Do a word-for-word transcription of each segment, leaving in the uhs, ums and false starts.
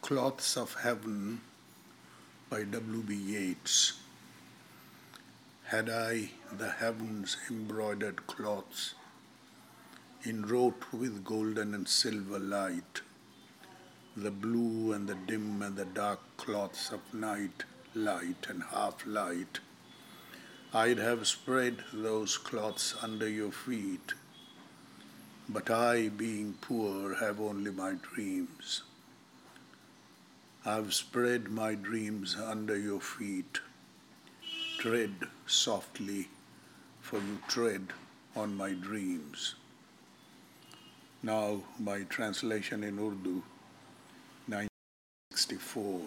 Cloths of Heaven by W B Yeats. Had I the heavens embroidered cloths, enwrought with golden and silver light, the blue and the dim and the dark cloths of night, light and half light, I'd have spread those cloths under your feet. But I, being poor, have only my dreams. I've spread my dreams under your feet. Tread softly, for you tread on my dreams. Now, my translation in Urdu, nineteen sixty-four.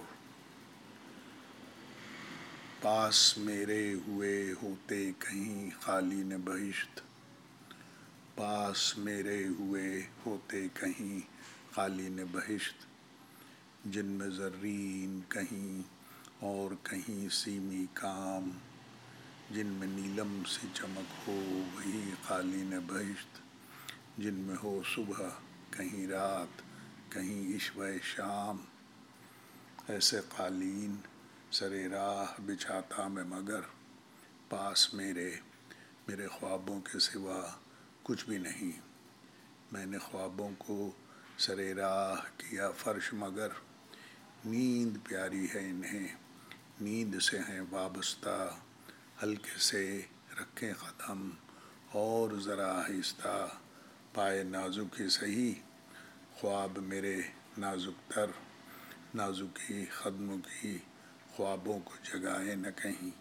पास मेरे हुए होते कहीं खाली न बहिश्त, पास मेरे हुए होते कहीं खाली न बहिश्त, जिनमें ज़र्रीन कहीं और कहीं सीमी काम, जिनमें नीलम सी चमक हो वही खाली न बहिश्त, जिनमें हो सुबह कहीं रात कहीं इश्वे शाम। ऐसे कालीन सरे राह बिछाता मैं मगर, पास मेरे मेरे ख्वाबों के सिवा कुछ भी नहीं। मैंने ख्वाबों को सरे राह किया फर्श मगर, नींद प्यारी है इन्हें नींद से हैं वाबस्ता, हल्के से रखें कदम और ज़रा आहिस्ता, पाए नाजुक ही सही ख्वाब मेरे नाजुक तर, नाजुकी कदमों की ख्वाबों को जगाए न कहीं।